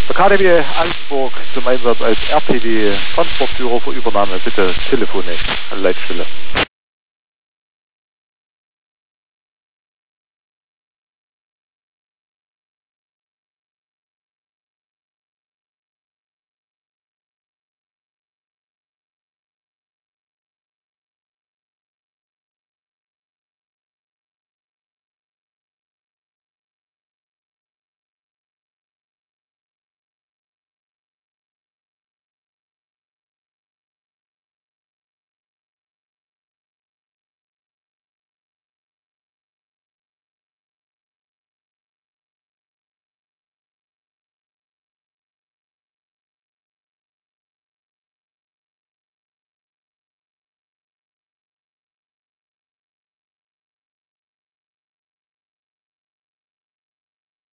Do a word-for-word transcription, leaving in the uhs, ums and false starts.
Der K D W Altenburg zum Einsatz als R T W Transportführer für Übernahme bitte telefonisch an Leitstelle.